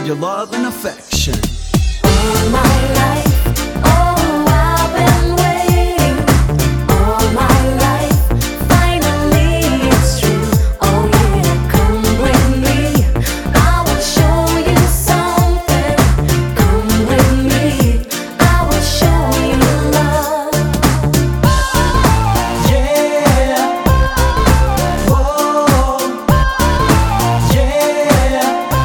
your love and affection. All my life, oh, I've been waiting. All my life, finally it's true. Oh yeah, come with me, I will show you something. Come with me, I will show you love. Yeah, whoa, yeah.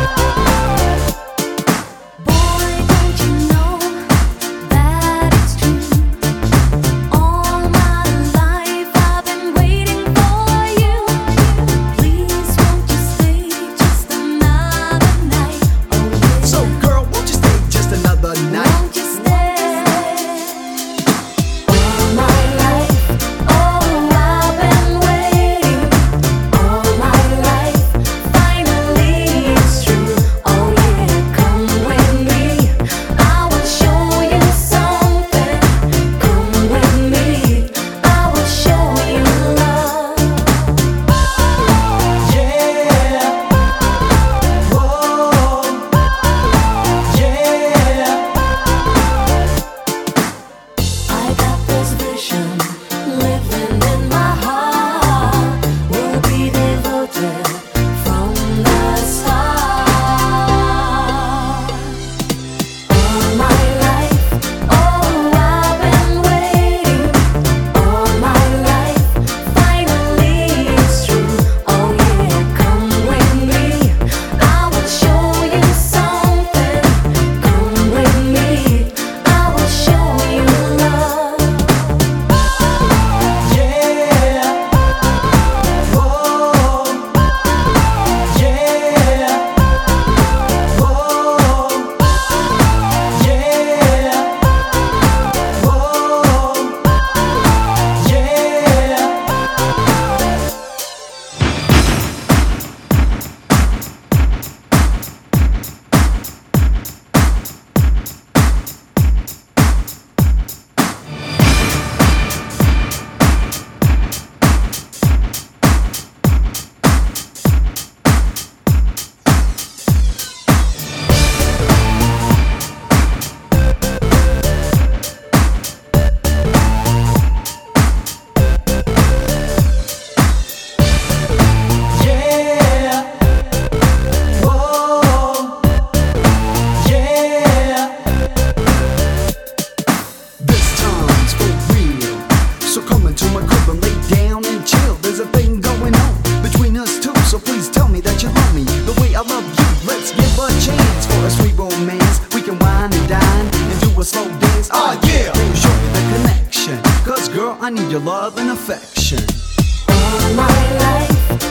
Boy, don't you know that it's true? All my life I've been waiting for you. Please won't you stay just another night? Oh yeah. So girl, won't you stay just another night? Won't you stay? All my life, oh, I've been waiting. All my life, finally it's true. Oh yeah, come with me, I will show you something. Come with me, I will show you love. Yeah, whoa, yeah. I got this vision living in my heart. We'll be devoted from the start. All my life, oh, I've been waiting. All my life, finally it's true. Oh yeah, come with me, I will show you something. Come with me, I will show you love. Yeah, whoa, yeah, whoa, yeah, whoa, yeah. Yeah, whoa, yeah. This time's for real. So come into my crib and lay down and chill. There's a thing going on between us two. So please tell me that you love me the way I love you. Let's give a chance for a sweet romance. We can wine and dine and do a slow dance. Oh yeah, baby, show me the connection. Cause girl, I need your love and affection. All my life,